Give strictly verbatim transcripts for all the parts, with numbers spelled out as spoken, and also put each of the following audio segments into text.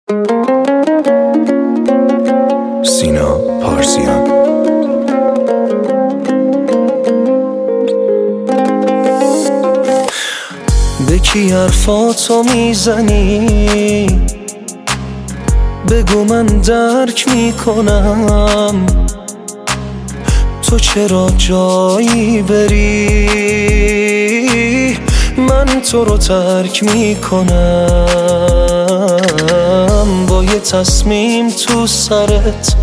سینا پارسیان. به کی حرفاتو میزنی؟ بگو من درک میکنم. تو چرا جایی بری من تو رو ترک میکنم. با یه تصمیم تو سرت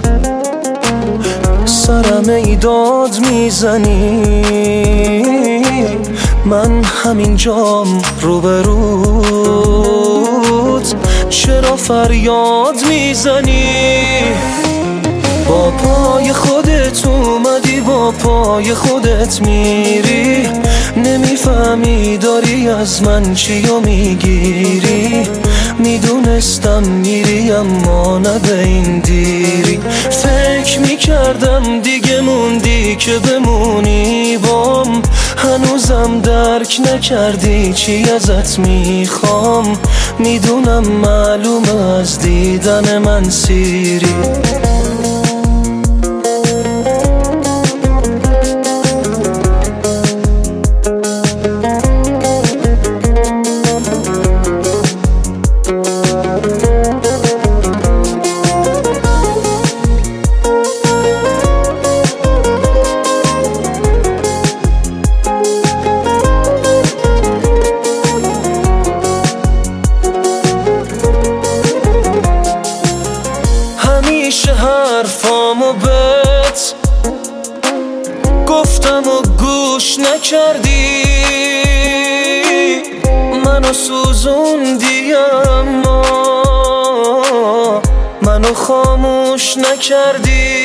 سرم ایداد میزنی. من همینجام روبروت چرا فریاد میزنی؟ با پای خودت اومدی با پای خودت میری. نمیفهمی داری از من چیو میگیری. میدونستم میری اما نه به این دیری. فکر میکردم دیگه موندی که بمونی بام. هنوزم درک نکردی چی ازت میخوام. میدونم معلومه از دیدن من سیری. همیشه حرفامو بهت گفتم و گوش نکردی. منو سوزوندی اما منو خاموش نکردی.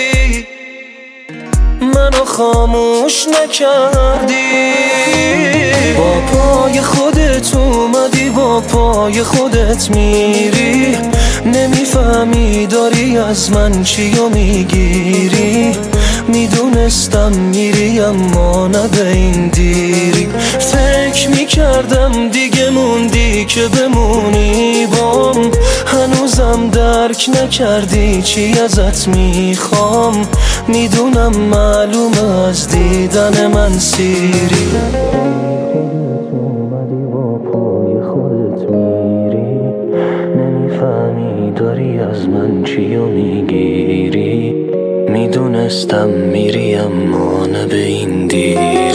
منو خاموش نکردی. با پای خودت اومدی با پای خودت میری. نمیفهمی داری از من چیو میگیری. میدونستم میری اما نه به این دیری. فکر میکردم دیگه موندی که بمونی بام. هنوزم درک نکردی چی ازت میخوام. میدونم معلومه از دیدن من سیری. نمیفهمی داری از من چیو میگیری. میدونستم میری اما نه به این دیری.